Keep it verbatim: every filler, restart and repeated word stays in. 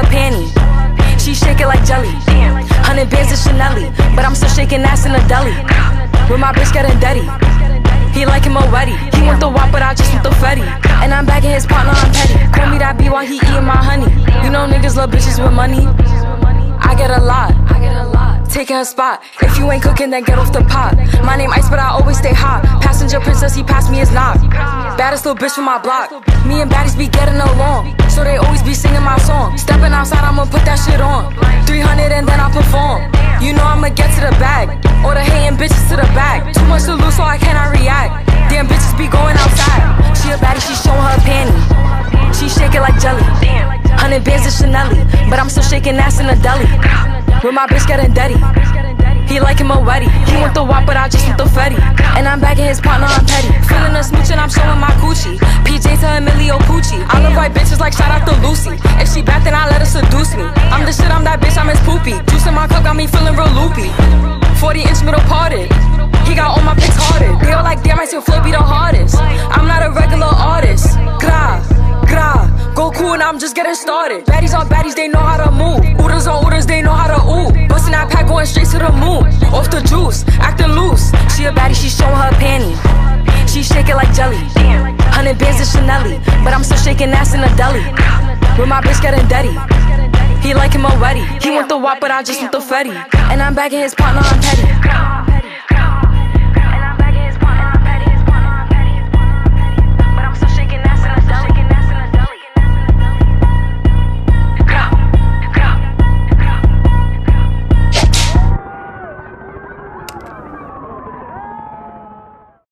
her panty. She shake it like jelly. Hundred bands of Chanel, but I'm still shaking ass in the deli. With my bitch getting dirty. He like him already. He want the wop, but I just want the Fetty. And I'm bagging his partner, I'm petty. Call me that B while he eating my honey. You know niggas love bitches with money. I get a lot. Taking her spot. If you ain't cooking, then get off the pot. My name Ice, but I always stay hot. Passenger princess, he passed me his knock. Baddest little bitch from my block. Me and baddies be getting along, so they always be singing my song. Stepping outside, I'ma put that shit on. three hundred and then I perform. You know I'ma get to the bag. Or the hating bitches to the back. Too much to lose, so I cannot react. Damn bitches be going outside. She a baddie, she showing her panty. She shake it like jelly. Hundred bands of Chanel, but I'm still shaking ass in the deli. With my bitch getting dirty. He like him already. He want the wop, but I just want the Fetty. And I'm bagging his partner, I'm petty. Feeling a smooch and I'm showing my Gucci. P J to Emilio Pucci. I love white bitches like shout out to Lucy. If she bad, then I let her seduce me. I'm the shit, I'm that bitch, I'm his poopy. Juice in my cup got me feeling real loopy. forty inch middle parted. He got all my pics hearted. They all like, damn, I still flow be the hardest. I'm not a regular artist. Gra, gra. Go cool and I'm just getting started. Baddies on baddies, they know how to move. Ooders on ooders, they know how to ooh. Bustin' that pack, going straight to the moon. Off the juice, acting loose. She a baddie, she showing her panty. She shake it like jelly. Hundred bands of Chanel, but I'm still shaking ass in the deli. With my bitch getting dirty. He like him already. He want the wop, but I just want the Fetty. And I'm bagging his partner, I'm petty.